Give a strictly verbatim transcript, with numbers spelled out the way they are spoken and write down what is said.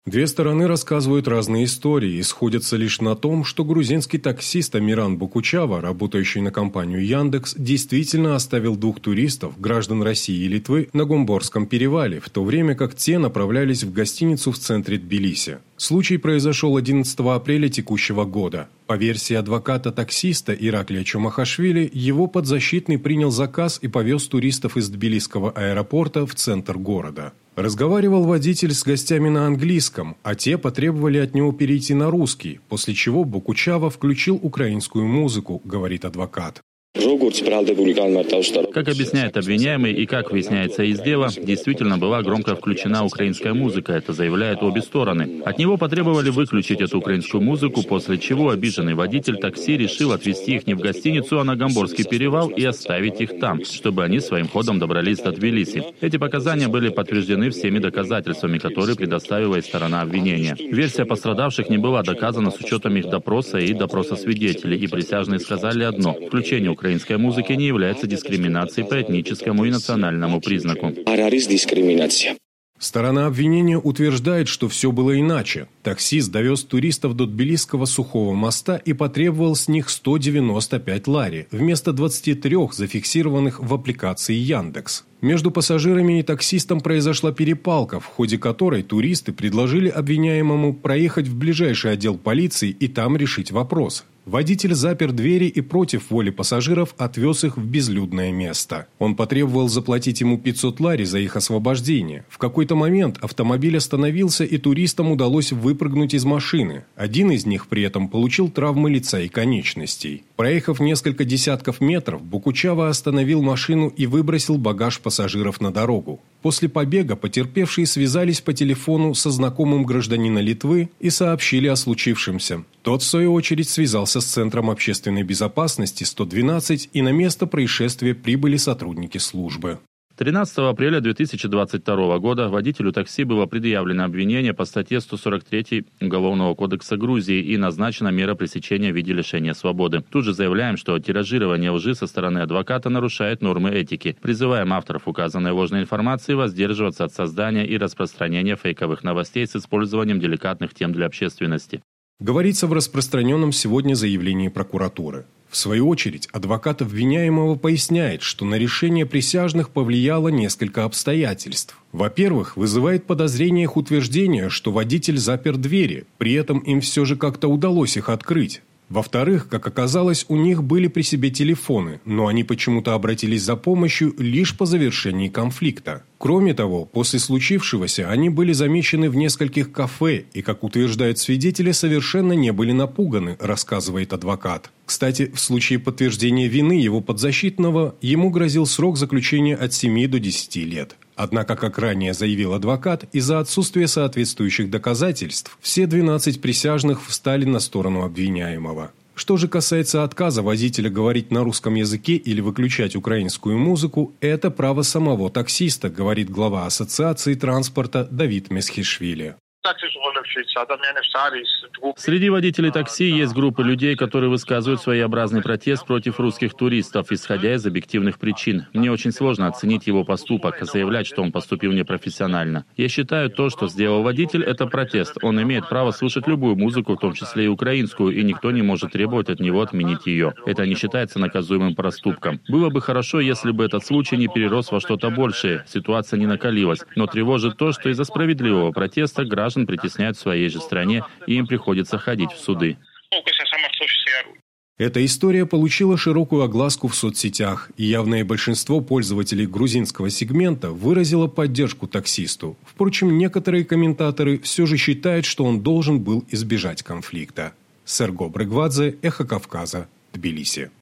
Две стороны рассказывают разные истории и сходятся лишь на том, что грузинский таксист Амиран Бокучава, работающий на компанию Яндекс, действительно оставил двух туристов, граждан России и Литвы, на Гомборском перевале, в то время как те направлялись в гостиницу в центре Тбилиси. Случай произошел одиннадцатого апреля текущего года. По версии адвоката таксиста Ираклия Чумахашвили, его подзащитный принял заказ и повез туристов из Тбилисского аэропорта в центр города. Разговаривал водитель с гостями на английском, а те потребовали от него перейти на русский, после чего Бокучава включил украинскую музыку, говорит адвокат. Как объясняет обвиняемый и как выясняется из дела, действительно была громко включена украинская музыка, это заявляют обе стороны. От него потребовали выключить эту украинскую музыку, после чего обиженный водитель такси решил отвезти их не в гостиницу, а на Гомборский перевал и оставить их там, чтобы они своим ходом добрались до Тбилиси. Эти показания были подтверждены всеми доказательствами, которые предоставила и сторона обвинения. Версия пострадавших не была доказана с учетом их допроса и допроса свидетелей, и присяжные сказали одно – включение украинской музыки не является дискриминацией по этническому и национальному признаку. Сторона обвинения утверждает, что все было иначе. Таксист довез туристов до Тбилисского сухого моста и потребовал с них сто девяносто пять лари, вместо двадцати трёх, зафиксированных в аппликации Яндекс. Между пассажирами и таксистом произошла перепалка, в ходе которой туристы предложили обвиняемому проехать в ближайший отдел полиции и там решить вопрос. Водитель запер двери и против воли пассажиров отвез их в безлюдное место. Он потребовал заплатить ему пятьсот лари за их освобождение. В какой-то момент автомобиль остановился, и туристам удалось выпрыгнуть из машины. Один из них при этом получил травмы лица и конечностей. Проехав несколько десятков метров, Бокучава остановил машину и выбросил багаж пассажиров на дорогу. После побега потерпевшие связались по телефону со знакомым гражданина Литвы и сообщили о случившемся. Тот, в свою очередь, связался с Центром общественной безопасности сто двенадцать, и на место происшествия прибыли сотрудники службы. тринадцатого апреля две тысячи двадцать второго года водителю такси было предъявлено обвинение по статье сто сорок три Уголовного кодекса Грузии и назначена мера пресечения в виде лишения свободы. Тут же заявляем, что тиражирование лжи со стороны адвоката нарушает нормы этики. Призываем авторов указанной ложной информации воздерживаться от создания и распространения фейковых новостей с использованием деликатных тем для общественности. Говорится в распространенном сегодня заявлении прокуратуры. В свою очередь, адвокат обвиняемого поясняет, что на решение присяжных повлияло несколько обстоятельств. Во-первых, вызывает подозрение их утверждение, что водитель запер двери, при этом им все же как-то удалось их открыть. Во-вторых, как оказалось, у них были при себе телефоны, но они почему-то обратились за помощью лишь по завершении конфликта. Кроме того, после случившегося они были замечены в нескольких кафе и, как утверждают свидетели, совершенно не были напуганы, рассказывает адвокат. Кстати, в случае подтверждения вины его подзащитного ему грозил срок заключения от семи до десяти лет. Однако, как ранее заявил адвокат, из-за отсутствия соответствующих доказательств все двенадцать присяжных встали на сторону обвиняемого. Что же касается отказа водителя говорить на русском языке или выключать украинскую музыку, это право самого таксиста, говорит глава Ассоциации транспорта Давид Месхишвили. Среди водителей такси есть группы людей, которые высказывают своеобразный протест против русских туристов, исходя из объективных причин. Мне очень сложно оценить его поступок, заявлять, что он поступил непрофессионально. Я считаю, то, что сделал водитель, это протест. Он имеет право слушать любую музыку, в том числе и украинскую, и никто не может требовать от него отменить ее. Это не считается наказуемым проступком. Было бы хорошо, если бы этот случай не перерос во что-то большее, ситуация не накалилась. Но тревожит то, что из-за справедливого протеста граждан притесняют в своей же стране, и им приходится ходить в суды. Эта история получила широкую огласку в соцсетях, и явное большинство пользователей грузинского сегмента выразило поддержку таксисту. Впрочем, некоторые комментаторы все же считают, что он должен был избежать конфликта. Серго Брыгвадзе, Эхо Кавказа, Тбилиси.